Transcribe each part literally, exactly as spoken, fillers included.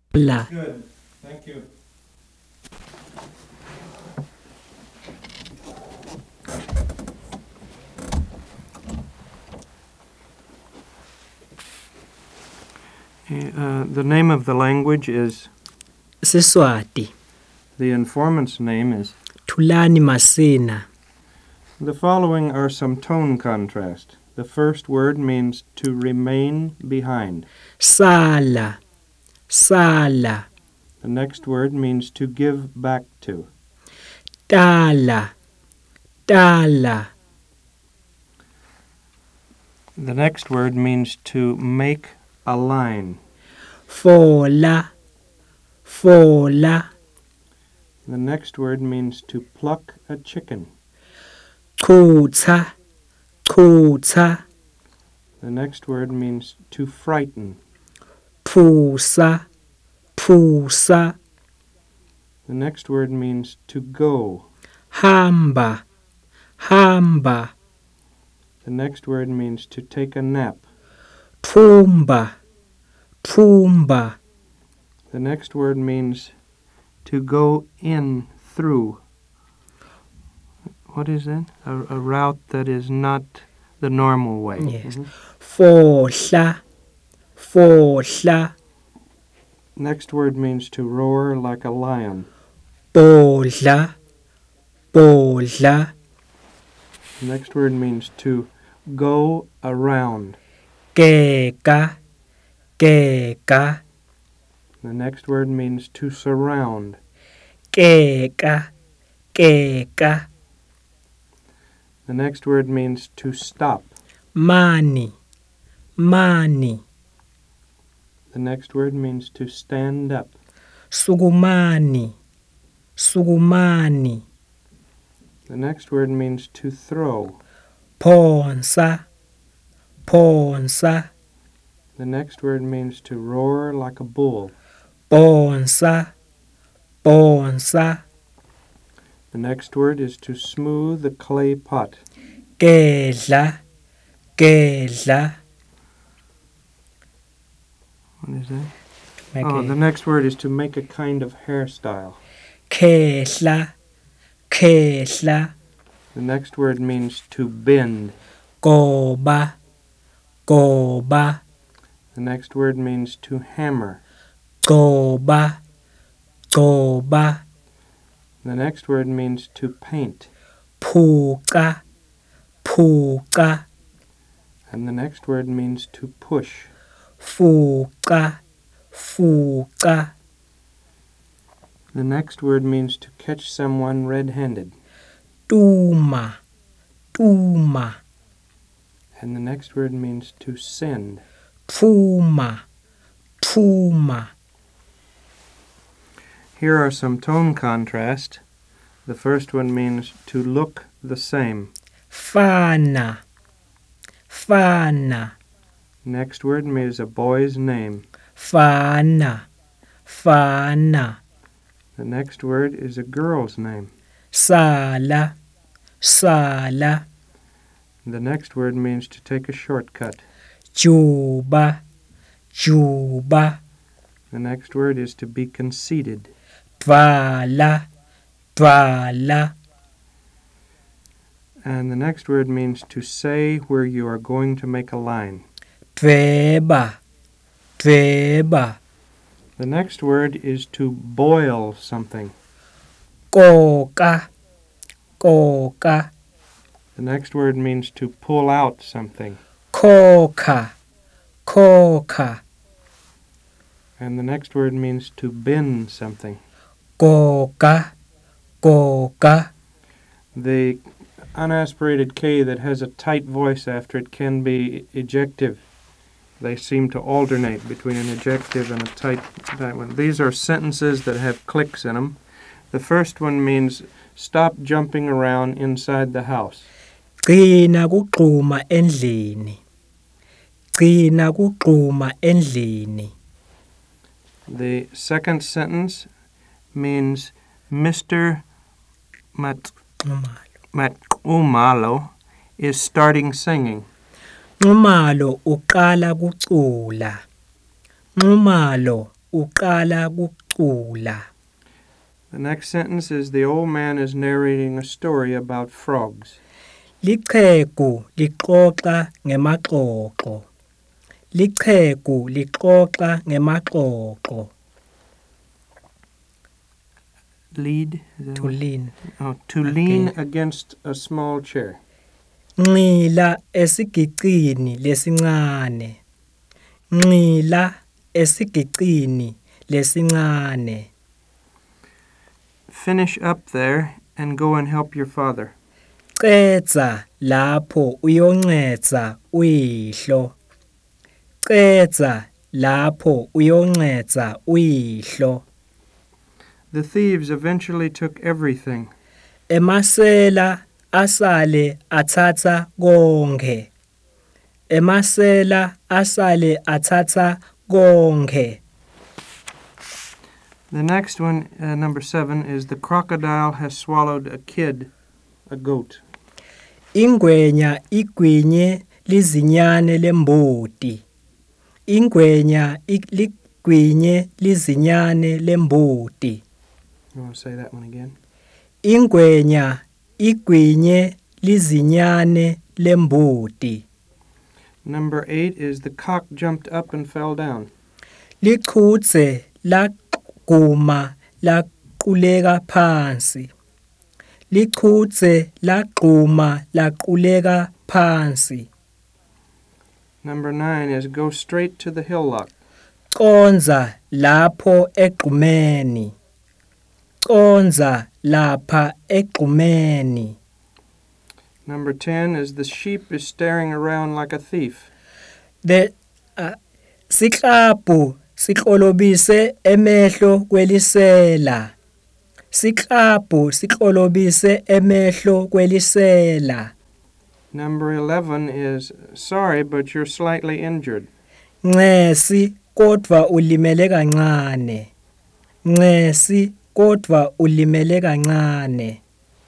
La. Good. Thank you. Uh, the name of the language is, Siswati. the informant's name is. Thulani Masina. The following are some tone contrast. The first word means to remain behind. Sala. Sala. The next word means to give back to. Tala. Tala. The next word means to make a line. Fola. Fola. The next word means to pluck a chicken. Chutha. Chutha. The next word means to frighten. Phusa. Phusa. The next word means to go. Hamba. Hamba. The next word means to take a nap. Phumba. Phumba. The next word means to go in through. What is that? A, a route that is not the normal way. Yes. Mhm. Fohla. Fohla. Next word means to roar like a lion. Bodla. Bodla. Next word means to go around. Keka. Keka. The next word means to surround. Keka. Keka. The next word means to stop. Mani. Mani. The next word means to stand up. Sukumani. Sukumani. The next word means to throw. Phonsa. Phonsa. The next word means to roar like a bull. Phonsa. Phonsa. The next word is to smooth a clay pot. Kedla. Kedla. What is that? Make Oh, it. the next word is to make a kind of hairstyle. Khehla. Khehla. The next word means to bend. Goba. Goba. The next word means to hammer. Goba. Goba. The next word means to paint. Phuka. Phuka. And the next word means to push. Fuka. Fuka. The next word means to catch someone red-handed. Tuma. Tuma. And the next word means to send. Phuma. Phuma. Here are some tone contrast. The first one means to look the same. Fana. Fana. Next word means a boy's name. Fana. Fana. The next word is a girl's name. Sala. Sala. The next word means to take a shortcut. Juba. Juba. The next word is to be conceited. Dvala. Dvala. And the next word means to say where you are going to make a line. Dveba. Dveba. The next word is to boil something. Koka. Koka. The next word means to pull out something. Koka. Koka. And the next word means to bend something. Koka. Koka. The unaspirated K that has a tight voice after it can be ejective. They seem to alternate between an ejective and a tight, tight one. These are sentences that have clicks in them. The first one means stop jumping around inside the house. Gcina kugquma endlini. Gcina kugquma endlini. The second sentence means Mister Mat Matumalo is starting singing. Nxumalo uqala kucula. Nxumalo uqala kucula. The next sentence is the old man is narrating a story about frogs. Liqhegu lixoxa ngemaxoxo. Liqhegu lixoxa ngemaxoxo. Lead? Is that To what- lean. Oh, to Okay. lean against a small chair. Nqila esigicini lesincane. Nqila esigicini lesincane. Finish up there and go and help your father. Qedza lapho uyoncedza uyihlo. Qedza lapho uyoncedza uyihlo. The thieves eventually took everything. Emasela asale athatha konke. Emasela asale athatha konke. The next one, uh, number seven, is the crocodile has swallowed a kid, a goat. Ingwenya igwinye lizinyane lemboti. Ingwenya igwinye lizinyane lemboti. You want to say that one again? Ingwenya igwinye lizinyane lemboti. Number eight is the cock jumped up and fell down. Lichudze laguma laquleka phansi. Lichudze laguma laquleka phansi. Number nine is go straight to the hillock. Conza lapho egqumeni. Conza lapha egqumeni. Number ten is the sheep is staring around like a thief. The uh, siklaphu siklolobise emehlo kwelisela. Siklaphu siklolobise emehlo kwelisela. Number eleven is sorry, but you're slightly injured. Ncesi kodwa ulimele kancane. Ncesi kodwa ulimele kancane.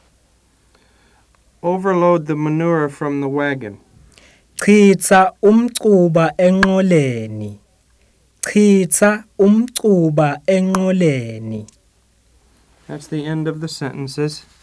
Overload the manure from the wagon. Chitha umcuba enqoleni. Chitha umcuba enqoleni. That's the end of the sentences.